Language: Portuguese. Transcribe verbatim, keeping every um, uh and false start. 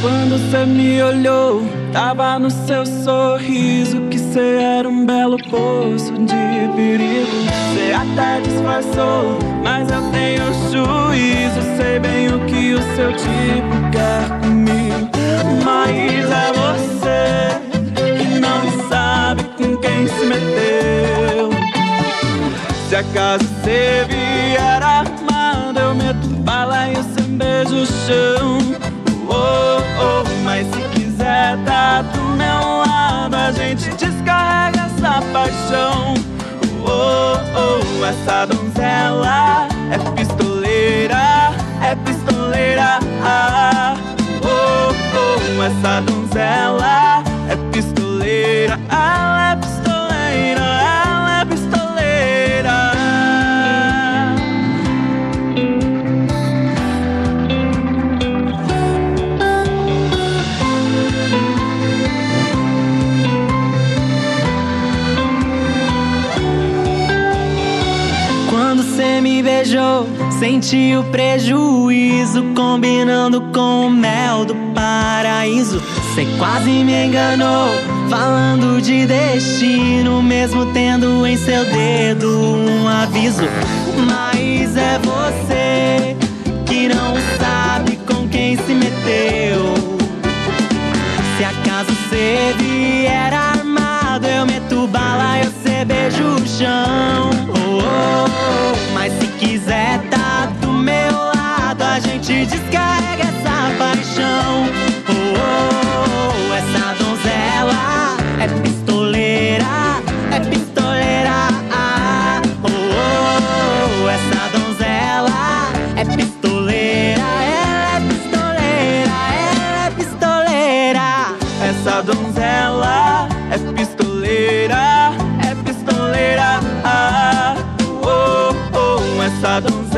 Quando cê me olhou, tava no seu sorriso que cê era um belo poço de perigo. Cê até disfarçou, mas eu tenho juízo. Sei bem o que o seu tipo quer comigo. Mas é você que não sabe com quem se meteu. Se acaso cê vier armado, eu meto bala e cê beija o chão. Oh, oh, mas se quiser tá do meu lado, a gente descarrega essa paixão. Oh, oh, essa donzela é pistoleira, é pistoleira. Ah, oh, oh, essa donzela é pistoleira. Ela é pistoleira, ela é pistoleira. Quando cê me beijou, senti o prejuízo, combinando com o mel do paraíso. Cê quase me enganou, falando de destino, mesmo tendo em seu dedo um aviso. Mas é você que não sabe com quem se meteu. Se acaso cê vier armado, eu meto bala e você beija o chão. Oh, oh, oh. Mas se quiser tá do meu lado, a gente descarrega essa paixão. Oh, oh, oh. Essa donzela é pistoleira, é pistoleira. Ah, oh, oh, oh. Essa donzela é pistoleira, ela é pistoleira, ela é pistoleira. Essa donzela é pistoleira, é pistoleira. Ah, oh, oh, essa donzela